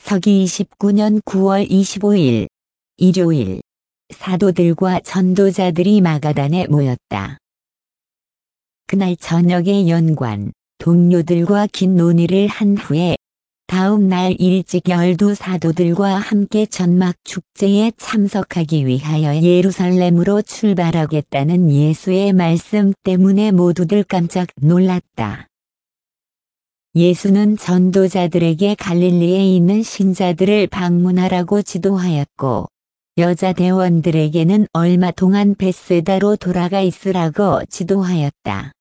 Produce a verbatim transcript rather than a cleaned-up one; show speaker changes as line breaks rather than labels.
서기 이십구 년 구월 이십오일 일요일 사도들과 전도자들이 마가단에 모였다. 그날 저녁에 연관, 동료들과 긴 논의를 한 후에 다음 날 일찍 열두 사도들과 함께 전막 축제에 참석하기 위하여 예루살렘으로 출발하겠다는 예수의 말씀 때문에 모두들 깜짝 놀랐다. 예수는 전도자들에게 갈릴리에 있는 신자들을 방문하라고 지도하였고, 여자 대원들에게는 얼마 동안 벳세다로 돌아가 있으라고 지도하였다.